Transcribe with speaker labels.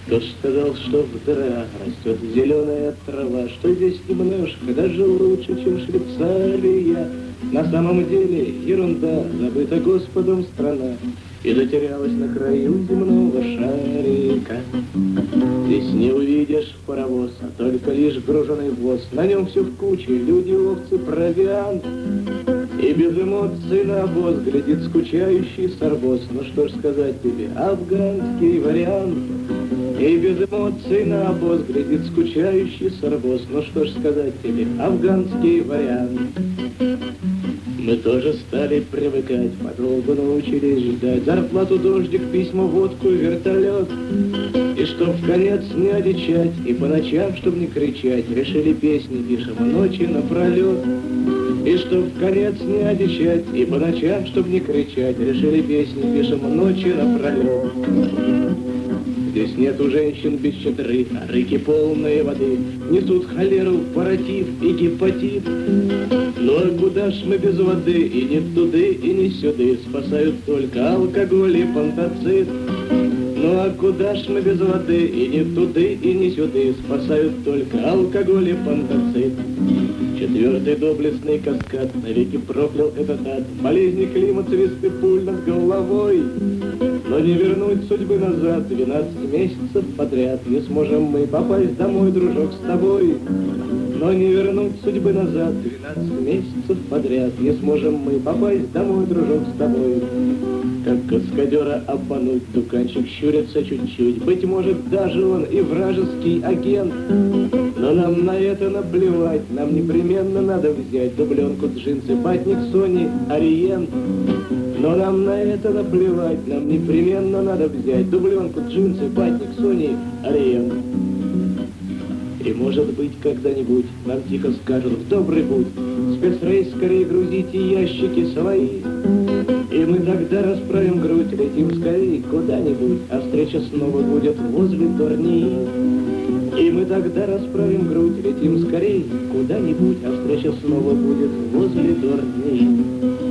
Speaker 1: Кто ж сказал, что в горах растет зеленая трава, что здесь немножко даже лучше, чем Швейцария? На самом деле ерунда, забыта Господом страна, и затерялась на краю земного шарика. Здесь не увидишь паровоз, а только лишь груженый воз. На нем все в куче, люди, овцы, провиант. И без эмоций на обоз глядит скучающий сарбоз. Ну что ж сказать тебе, афганский вариант. И без эмоций на обоз глядит скучающий сарбоз. Ну что ж сказать тебе, афганский вариант. Мы тоже стали привыкать, подолгу научились ждать зарплату, дождик, письма, водку, вертолет. И чтоб в конец не одичать, и по ночам, чтоб не кричать, решили песни пишем ночи напролет. И чтоб в конец не одичать, и по ночам, чтоб не кричать, решили песни пишем ночи напролет. Здесь нету женщин без четыры, а реки полные воды несут холеру, паротит и гепатит. Ну а куда ж мы без воды, и не туды, и не сюды, спасают только алкоголь и пантацит. Ну а куда ж мы без воды, и не туды, и не сюды, спасают только алкоголь и пантацит. Четвертый доблестный каскад навеки проклял этот ад, болезни, климат, свисты пуль над головой. Но не вернуть судьбы назад 12 месяцев подряд не сможем мы попасть домой, дружок, с тобой. Но не вернуть судьбы назад 12 месяцев подряд не сможем мы попасть домой, дружок, с тобой. Как каскадера обмануть, дуканчик щурится чуть-чуть, быть может, даже он и вражеский агент. Но нам на это наплевать, нам непременно надо взять дубленку, джинсы, батник, Сони, Ориент. Но нам на это наплевать, нам непременно надо взять дубленку, джинсы, батник, Сони, Ориент. И может быть когда-нибудь нам тихо скажут в добрый путь, спецрейс скорее грузите ящики свои. И мы тогда расправим грудь, летим скорее куда-нибудь, а встреча снова будет возле Турни. И мы тогда расправим грудь, летим скорее куда-нибудь, а встреча снова будет возле Турни.